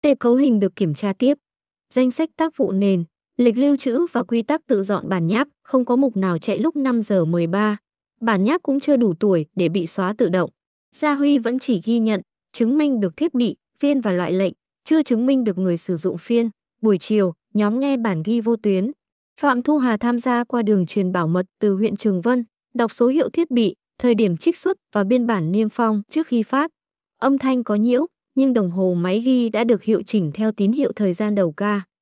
Tệp cấu hình được kiểm tra tiếp. Danh sách tác vụ nền, lịch lưu trữ và quy tắc tự dọn bản nháp, không có mục nào chạy lúc 5 giờ 13. Bản nháp cũng chưa đủ tuổi để bị xóa tự động. Gia Huy vẫn chỉ ghi nhận, chứng minh được thiết bị, phiên và loại lệnh, chưa chứng minh được người sử dụng phiên. Buổi chiều, nhóm nghe bản ghi vô tuyến. Phạm Thu Hà tham gia qua đường truyền bảo mật từ huyện Trường Vân, đọc số hiệu thiết bị, thời điểm trích xuất và biên bản niêm phong trước khi phát. Âm thanh có nhiễu, nhưng đồng hồ máy ghi đã được hiệu chỉnh theo tín hiệu thời gian đầu ca.